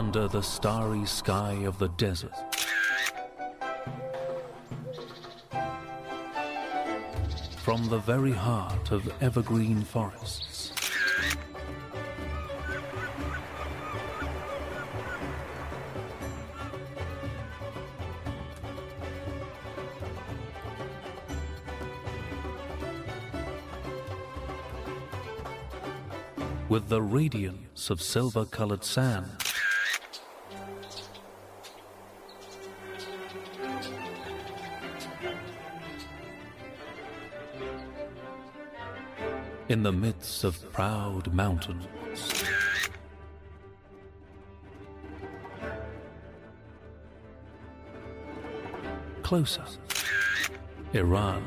under the starry sky of the desert. From the very heart of evergreen forests. With the radiance of silver-colored sand. In the midst of proud mountains. Closer, Iran.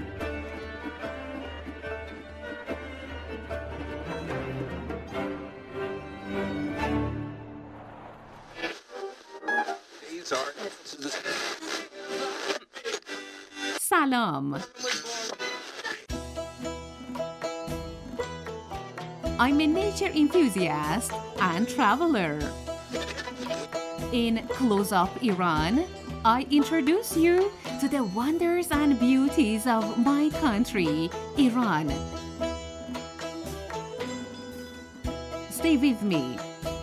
Salam. I'm a nature enthusiast and traveler. In Close Up Iran, I introduce you to the wonders and beauties of my country, Iran. Stay with me.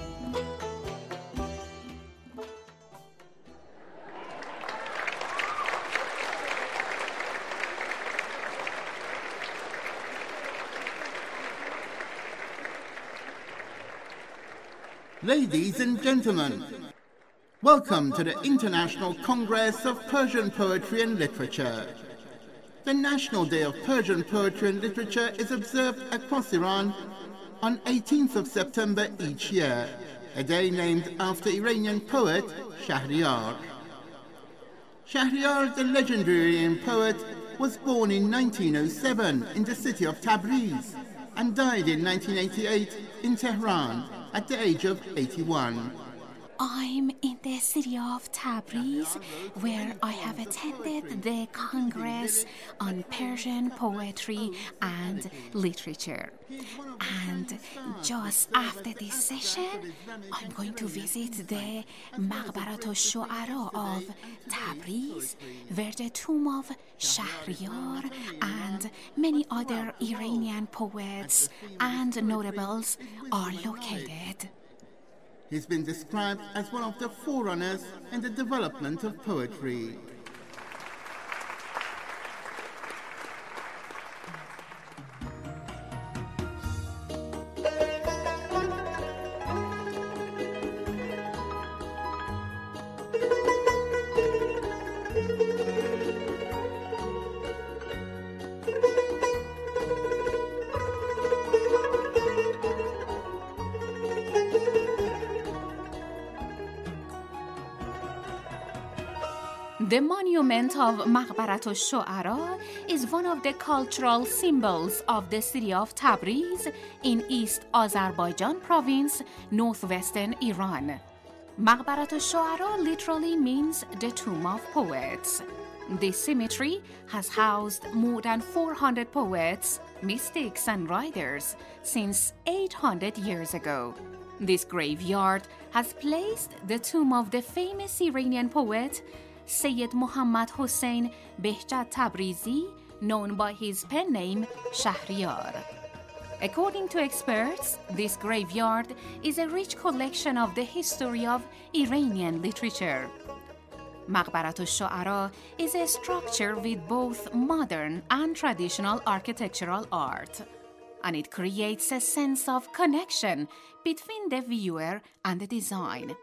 Ladies and gentlemen, welcome to the International Congress of Persian Poetry and Literature. The National Day of Persian Poetry and Literature is observed across Iran on 18th of September each year, a day named after Iranian poet Shahriyar. Shahriyar, the legendary Iranian poet, was born in 1907 in the city of Tabriz and died in 1988 in Tehran at the age of 81. I'm in the city of Tabriz, where I have attended the Congress on Persian Poetry and Literature. And just after this session, I'm going to visit the Maqbarat al-Shu'ara of Tabriz, where the tomb of Shahriyar and many other Iranian poets and notables are located. He's been described as one of the forerunners in the development of poetry. The monument of Maqbarat al-Shu'ara is one of the cultural symbols of the city of Tabriz in East Azerbaijan province, northwestern Iran. Maqbarat al-Shu'ara literally means the tomb of poets. This cemetery has housed more than 400 poets, mystics, and writers since 800 years ago. This graveyard has placed the tomb of the famous Iranian poet Sayyid Muhammad Hussein Behjat Tabrizi, known by his pen name Shahriyar. According to experts, this graveyard is a rich collection of the history of Iranian literature. Maqbarat al-Shu'ara is a structure with both modern and traditional architectural art, and it creates a sense of connection between the viewer and the design.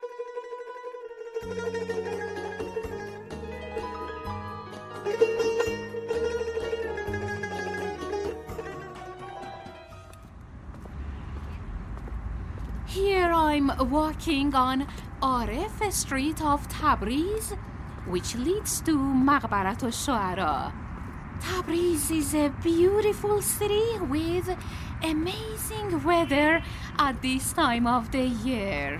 Here I'm walking on Aref Street of Tabriz, which leads to Maqbarat al-Shu'ara. Tabriz is a beautiful city with amazing weather at this time of the year.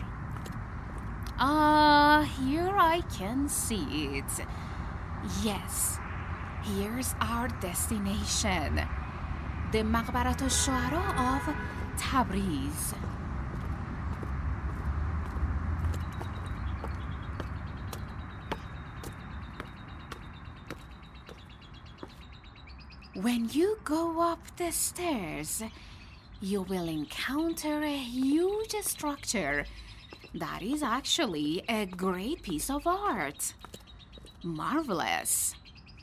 Here I can see it. Yes, here's our destination, the Maqbarat al-Shu'ara of Tabriz. When you go up the stairs, you will encounter a huge structure that is actually a great piece of art. Marvelous.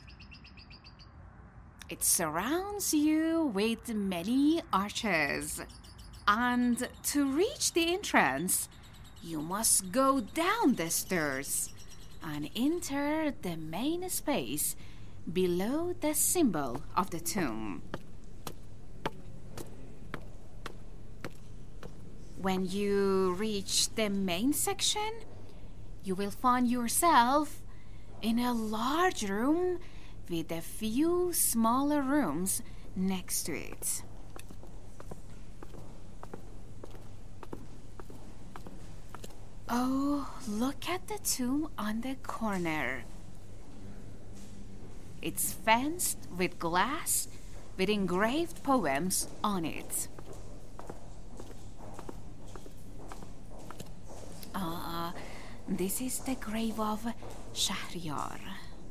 It surrounds you with many arches, and to reach the entrance, you must go down the stairs and enter the main space below the symbol of the tomb. When you reach the main section, you will find yourself in a large room with a few smaller rooms next to it. Oh, look at the tomb on the corner. It's fenced with glass with engraved poems on it. This is the grave of Shahryar.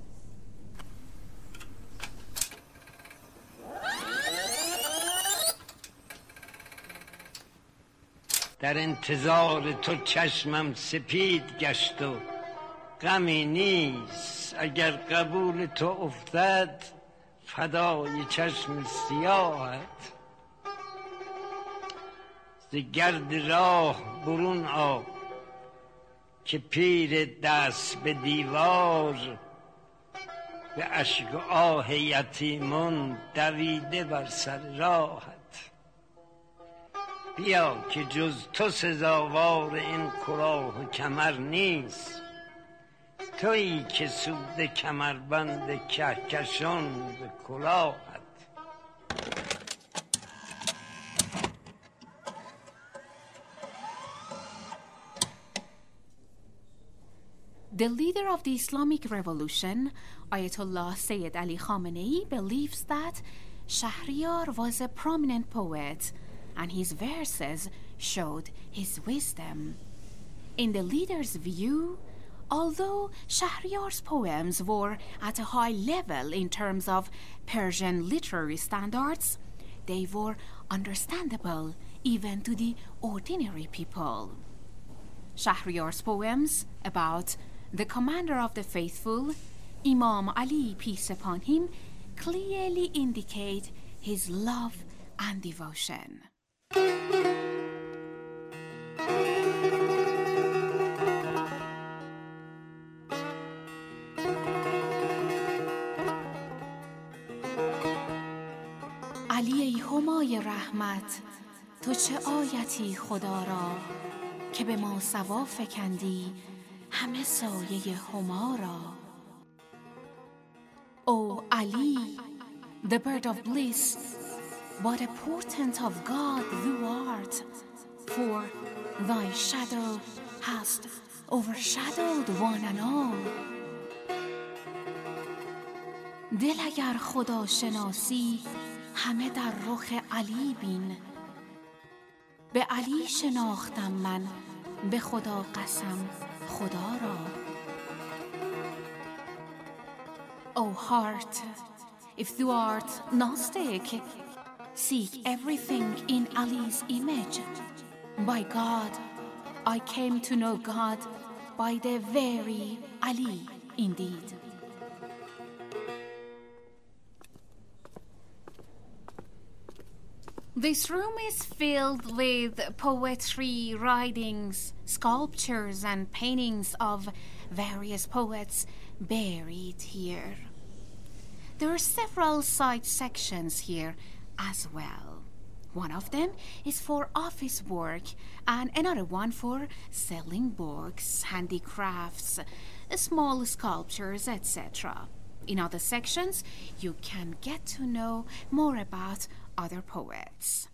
در انتظار تو چشمم سپید گشت و غمی نیست. اگر قبول تو افتد فدای چشم سیاهت. ز گرد راه برون آ که پیر دست به دیوار به اشک و آه یتیمان دویده بر سر راهت. بیا که جز تو سزاوار این کلاه و کمر نیست. تویی که سود کمربند کهکشان به کلاهت. The leader of the Islamic Revolution, Ayatollah Sayyid Ali Khamenei, believes that Shahryar was a prominent poet and his verses showed his wisdom. In the leader's view, although Shahryar's poems were at a high level in terms of Persian literary standards, they were understandable even to the ordinary people. Shahryar's poems about the commander of the faithful, Imam Ali, peace upon him, clearly indicate his love and devotion. علی ای همای رحمت، تو چه آیتی خدا را که به ما سوا فکندی همه سایه هما را. O Ali, the bird of bliss, what a portent of God thou art, for thy shadow hast overshadowed one and all. دل اگر خدا شناسی همه در رخ علی بین. به علی شناختم من به خدا قسم خدا را. O heart, if thou art Gnostic, seek everything in Ali's image. By God, I came to know God by the very Ali indeed. This room is filled with poetry, writings, sculptures, and paintings of various poets buried here. There are several side sections here as well. One of them is for office work and another one for selling books, handicrafts, small sculptures, etc. In other sections, you can get to know more about other poets.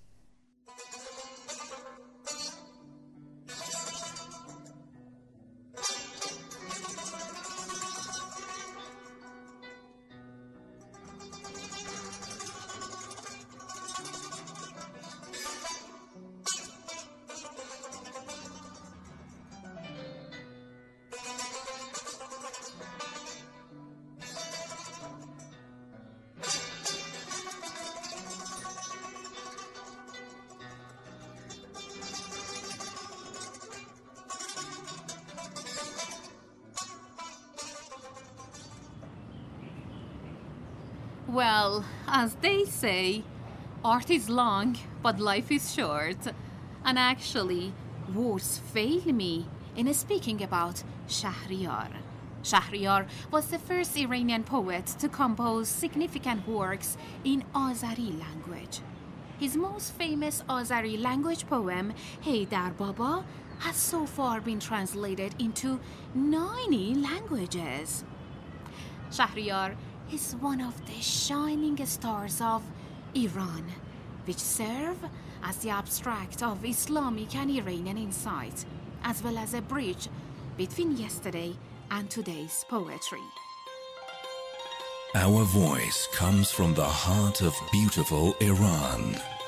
Well, as they say, art is long, but life is short. And actually, words fail me in speaking about Shahriyar. Shahriyar was the first Iranian poet to compose significant works in Azari language. His most famous Azari language poem, Haydar Baba, has so far been translated into 90 languages. Shahriyar is one of the shining stars of Iran, which serve as the abstract of Islamic and Iranian insight, as well as a bridge between yesterday and today's poetry. Our voice comes from the heart of beautiful Iran.